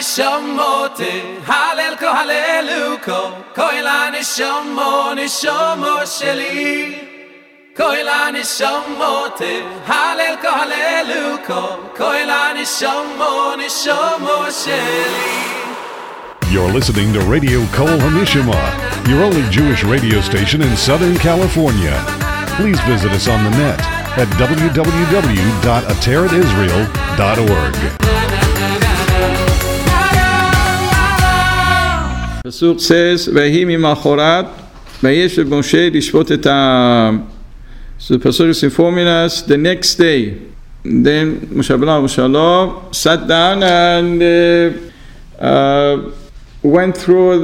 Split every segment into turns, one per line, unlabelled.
nishamote halel ko haleluko koila nishomo sheli koila nishamote halel ko haleluko koila nishomo sheli.
You're listening to Radio Kol Hamishama, your only Jewish radio station in Southern California. Please visit us on the net at www.ateratisrael.org.
The Pasuk says, "Vehi mimachorat, vayeshev Moshe lishvot et ha'am." So the Pasuk is informing us the next day. Then Moshe Rabbeinu Shalom sat down and went through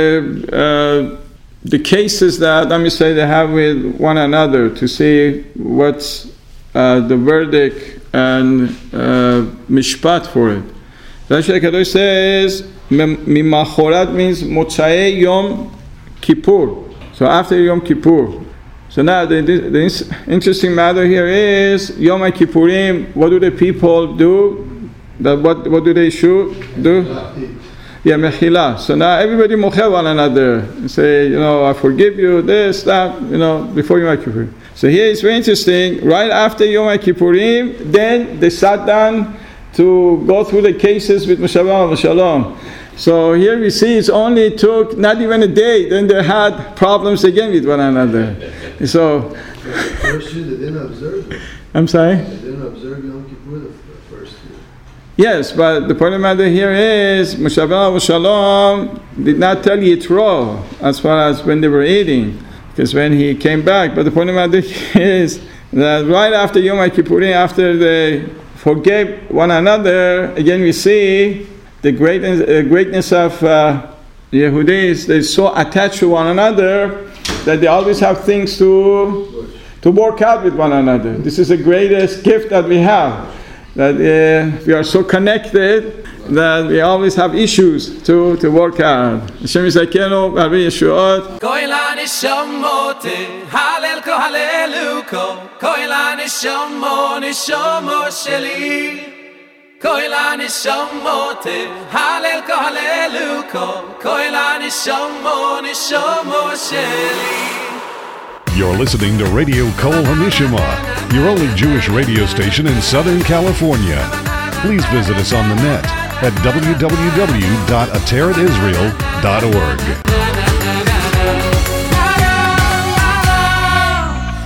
the cases that Am Yisrael they have with one another to see what's the verdict and mishpat for it. Rashi HaKadosh says, "Mimachorat" means Motzai Yom Kippur. So after Yom Kippur. So now the interesting matter here is Yom Kippurim. What do the people do? What do they do? Yeah, mechila. So now everybody mochel one another and say, I forgive you, this, that, before Yom Kippur. So here it's very interesting. Right after Yom Kippurim, then they sat down to go through the cases with Moshe Rabbeinu Shalom. So here we see it only took not even a day. Then they had problems again with one another. So
first year they didn't observe it.
I'm sorry?
They didn't observe Yom Kippur the first year.
Yes, but the point of the matter here is Moshe Rabbeinu Shalom did not tell Yitro as far as when they were eating, because when he came back. But the point of the matter is that right after Yom Kippurim, after they forgave one another, again we see the greatness of Yehudis. They're so attached to one another that they always have things to work out with one another. This is the greatest gift that we have. That we are so connected that we always have issues to work out. Hashem Yisraelenu v'Arbi Yeshuot.
Koila nishamote halel ko haleluko koila nishomo sheli koila nishamote halel ko haleluko koila nishomo sheli.
You're listening to Radio Kol Hamishama, your only Jewish radio station in Southern California. Please visit us on the net at www.ateratisrael.org.